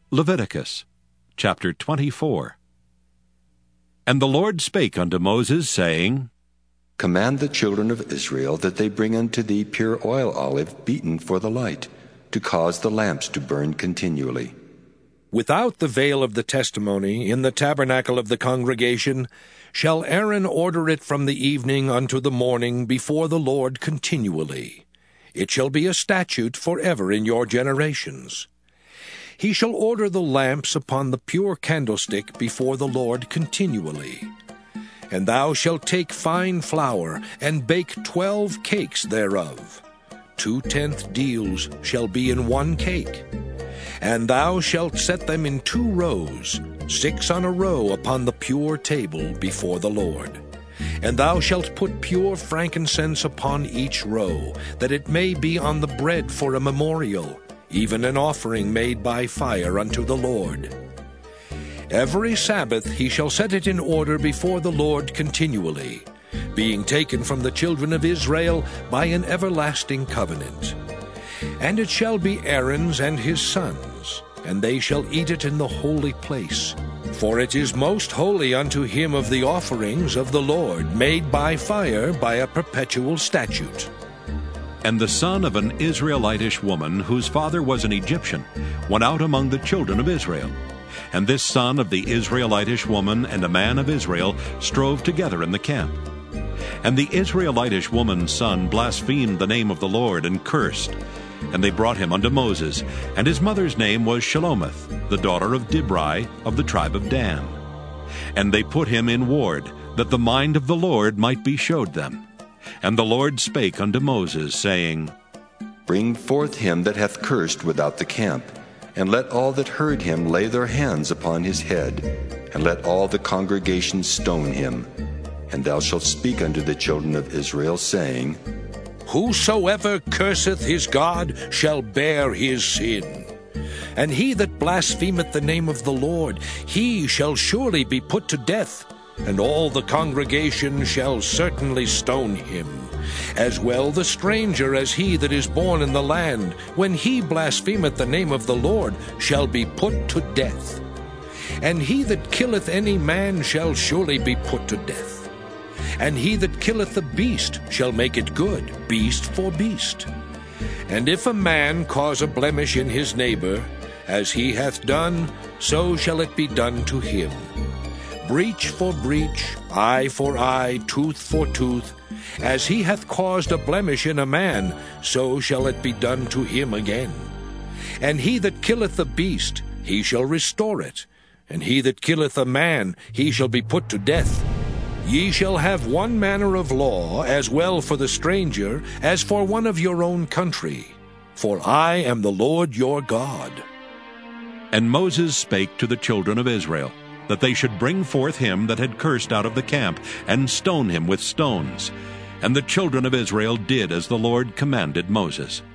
Leviticus chapter 24. And the Lord spake unto Moses, saying, Command the children of Israel that they bring unto thee pure oil olive beaten for the light, to cause the lamps to burn continually. Without the veil of the testimony, in the tabernacle of the congregation, shall Aaron order it from the evening unto the morning before the Lord continually. It shall be a statute forever in your generations. He shall order the lamps upon the pure candlestick before the Lord continually. And thou shalt take fine flour, and bake 12 cakes thereof. 2/10 deals shall be in one cake. And thou shalt set them in 2 rows, 6 on a row upon the pure table before the Lord. And thou shalt put pure frankincense upon each row, that it may be on the bread for a memorial, even an offering made by fire unto the Lord. Every Sabbath he shall set it in order before the Lord continually, being taken from the children of Israel by an everlasting covenant. And it shall be Aaron's and his sons, and they shall eat it in the holy place. For it is most holy unto him of the offerings of the Lord, made by fire by a perpetual statute. And the son of an Israelitish woman, whose father was an Egyptian, went out among the children of Israel. And this son of the Israelitish woman and a man of Israel strove together in the camp. And the Israelitish woman's son blasphemed the name of the Lord, and cursed. And they brought him unto Moses, and his mother's name was Shelomith, the daughter of Dibri, of the tribe of Dan. And they put him in ward, that the mind of the Lord might be showed them. And the Lord spake unto Moses, saying, Bring forth him that hath cursed without the camp, and let all that heard him lay their hands upon his head, and let all the congregation stone him. And thou shalt speak unto the children of Israel, saying, Whosoever curseth his God shall bear his sin. And he that blasphemeth the name of the Lord, he shall surely be put to death, and all the congregation shall certainly stone him. As well the stranger as he that is born in the land, when he blasphemeth the name of the Lord, shall be put to death. And he that killeth any man shall surely be put to death. And he that killeth the beast shall make it good, beast for beast. And if a man cause a blemish in his neighbor, as he hath done, so shall it be done to him. Breach for breach, eye for eye, tooth for tooth. As he hath caused a blemish in a man, so shall it be done to him again. And he that killeth the beast, he shall restore it. And he that killeth a man, he shall be put to death. Ye shall have one manner of law, as well for the stranger as for one of your own country. For I am the Lord your God. And Moses spake to the children of Israel, that they should bring forth him that had cursed out of the camp, and stone him with stones. And the children of Israel did as the Lord commanded Moses.